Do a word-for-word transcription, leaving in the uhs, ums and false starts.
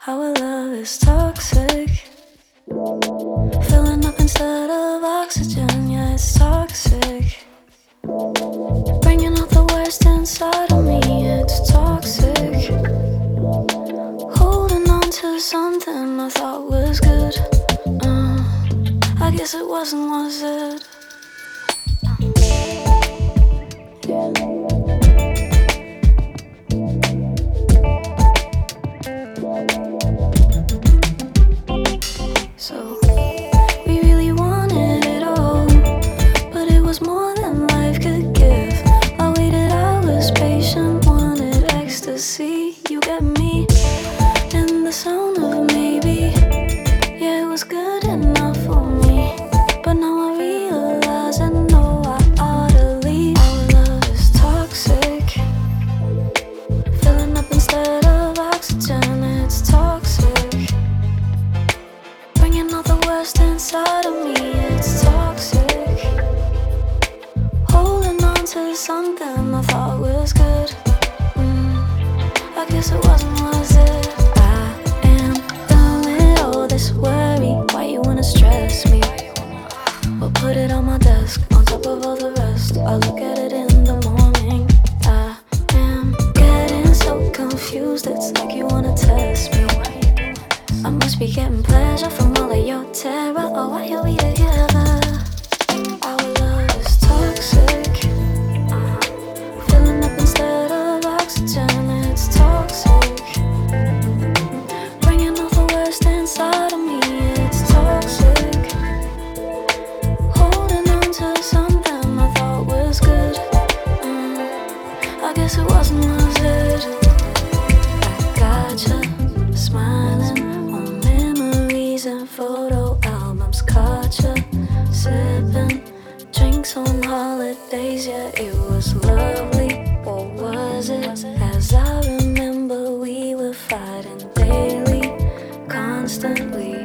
Our love is toxic, filling up instead of oxygen. Yeah, it's toxic, bringing out the worst inside of me. It's toxic, holding on to something I thought was good. uh, I guess it wasn't, was it? So we really wanted it all, but it was more than life could give. I waited hours patient, wanted ecstasy. You get me in the sound of maybe. Yeah, it was good enough for me, but now I realize I know I ought to leave. Our love is toxic, filling up instead of oxygen. It's toxic, bringing out the worst inside of me. It's toxic, holding on to something I thought was good. mm, I guess it wasn't, was it? I am done with all this worry. Why you wanna stress me? Well, put it on my desk, on top of all the rest. I'll look at it in the morning. I am getting so confused, it's like you wanna test me. I must be getting pleasure from all of your terror. Oh, why are we together? Our love is toxic, filling up instead of oxygen. It's toxic, bringing out the worst inside of me. It's toxic, holding on to something I thought was good. mm, I guess it wasn't, was it? I gotcha, smiling on memories and photo albums. Caught ya sipping drinks on holidays. Yeah, it was lovely, or was it? As I remember, we were fighting daily, constantly.